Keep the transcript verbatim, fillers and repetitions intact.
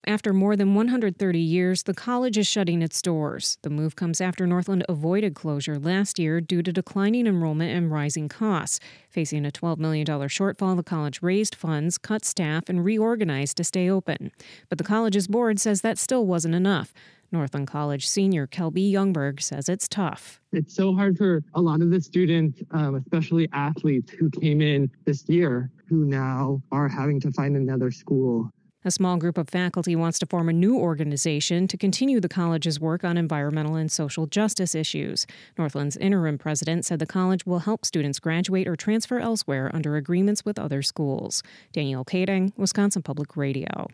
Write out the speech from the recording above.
After more than one hundred thirty years, the college is shutting its doors. The move comes after Northland avoided closure last year due to declining enrollment and rising costs. Facing a twelve million dollars shortfall, the college raised funds, cut staff, and reorganized to stay open. But the college's board says that still wasn't enough. Northland College senior Kelby Youngberg says it's tough. It's so hard for a lot of the students, um, especially athletes who came in this year, who now are having to find another school. A small group of faculty wants to form a new organization to continue the college's work on environmental and social justice issues. Northland's interim president said the college will help students graduate or transfer elsewhere under agreements with other schools. Danielle Kading, Wisconsin Public Radio.